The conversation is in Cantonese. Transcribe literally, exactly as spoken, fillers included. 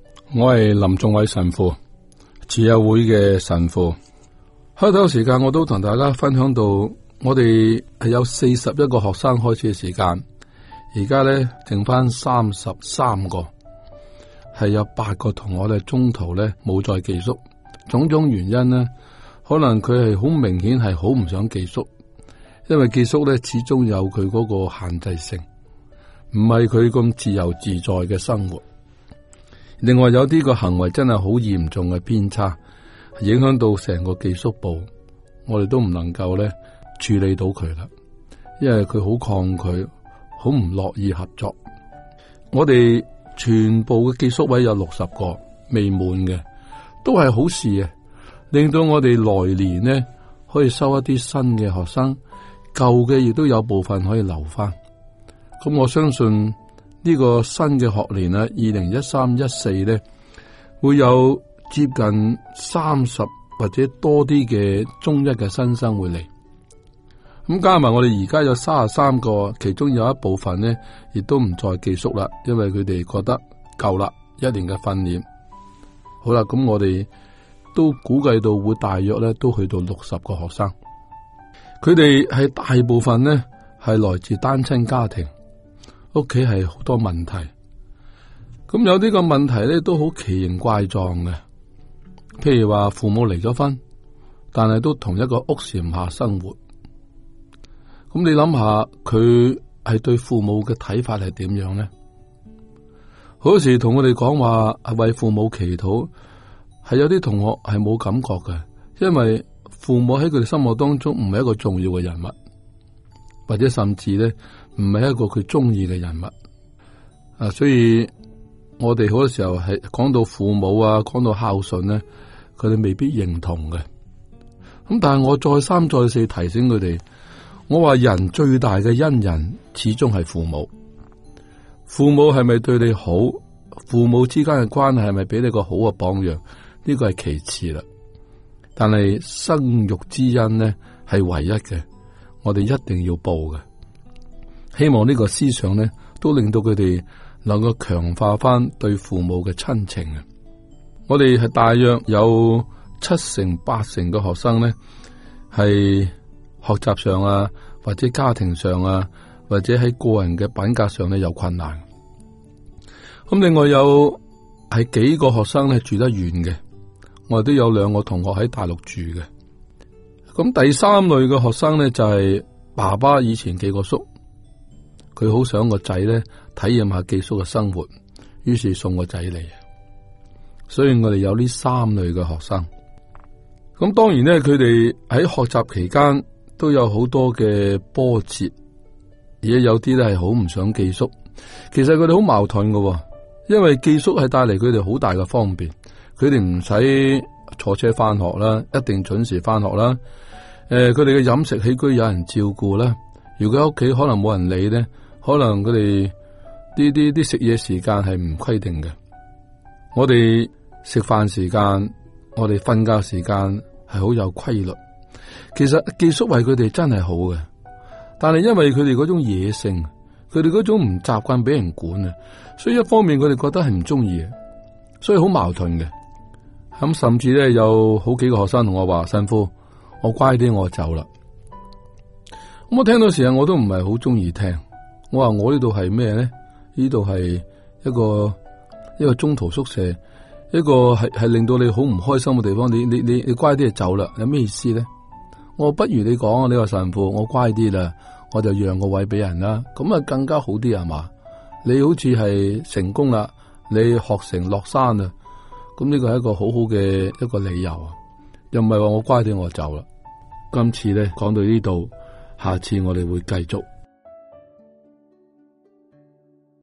我係林仲偉神父，慈幼會嘅神父。開頭時間我都同大家分享到，我哋係有四十一個學生開始嘅時間，而家咧剩翻三十三個，係有八個同學咧中途咧冇再寄宿，種種原因呢，可能佢係好明顯係好唔想寄宿，因為寄宿咧始終有佢嗰個限制性，唔係佢咁自由自在嘅生活。另外有啲個行為真係好嚴重嘅偏差，影響到成個寄宿部，我哋都唔能夠咧處理到佢啦，因為佢好抗拒，好唔樂意合作。我哋全部嘅寄宿位有六十個未滿嘅，都係好事啊，令到我哋來年呢可以收一啲新嘅學生，舊嘅亦都有部分可以留翻。咁我相信呢個新嘅學年啊，二零一三一四咧，會有接近三十或者多啲嘅中一嘅新生會嚟。咁加埋我哋而家有三十三個，其中有一部分咧，亦都唔再寄宿啦，因為佢哋覺得夠啦，一年嘅訓練。好啦，咁我哋都估計到會大約咧都去到六十個學生。佢哋係大部分咧係來自單親家庭。屋企係好多問題，咁有啲個問題咧都好奇形怪狀嘅，譬如話父母離咗婚，但係都同一個屋檐下生活。咁你諗下，佢係對父母嘅睇法係點樣咧？好多時同我哋講話係為父母祈禱，係有啲同學係冇感覺嘅，因為父母喺佢哋心目當中唔係一個重要嘅人物，或者甚至咧唔係一個佢中意嘅人物啊，所以我哋好多時候係講到父母啊，講到孝順咧，佢哋未必認同嘅。咁但係我再三再四提醒佢哋，我話人最大嘅恩人始終係父母。父母係咪對你好？父母之間嘅關係係咪俾你個好嘅榜樣？呢個係其次啦。但係生育之恩咧係唯一嘅，我哋一定要報嘅。希望呢個思想咧，都令到佢哋能夠強化翻對父母嘅親情啊！我哋係大約有七成八成嘅學生咧，係學習上啊，或者家庭上啊，或者喺個人嘅品格上咧有困難。咁另外有係幾個學生咧住得遠嘅，我哋都有兩個同學喺大陸住嘅。咁第三類嘅學生咧就係爸爸以前寄過宿。佢好想個仔咧體驗下寄宿嘅生活，於是送個仔嚟。所以我哋有呢三類嘅學生。咁當然咧，佢哋喺學習期間都有好多嘅波折，而且有啲咧係好唔想寄宿。其實佢哋好矛盾嘅，因為寄宿係帶嚟佢哋好大嘅方便，佢哋唔使坐車翻學啦，一定準時翻學啦。誒、呃，佢哋嘅飲食起居有人照顧啦。如果喺屋企可能冇人理咧。可能佢哋呢啲啲食嘢時間係唔規定嘅，我哋食飯時間，我哋瞓覺時間係好有規律。其實寄宿為佢哋真係好嘅，但係因為佢哋嗰種野性，佢哋嗰種唔習慣俾人管啊，所以一方面佢哋覺得係唔中意，所以好矛盾嘅。咁甚至咧有好幾個學生同我話：神父，我乖啲，我走啦。咁我聽到時候我都唔係好中意聽。我話我呢度係咩咧？呢度係一個一個中途宿舍，一個係係令到你好唔開心嘅地方。你你你你乖啲就走啦，有咩意思咧？我不如你講啊，你話神父，我乖啲啦，我就讓個位俾人啦，咁啊更加好啲係嘛？你好似係成功啦，你學成落山啦，咁呢個係一個好好嘅一個理由啊，又唔係話我乖啲我就走啦。今次咧講到呢度，下次我哋會繼續。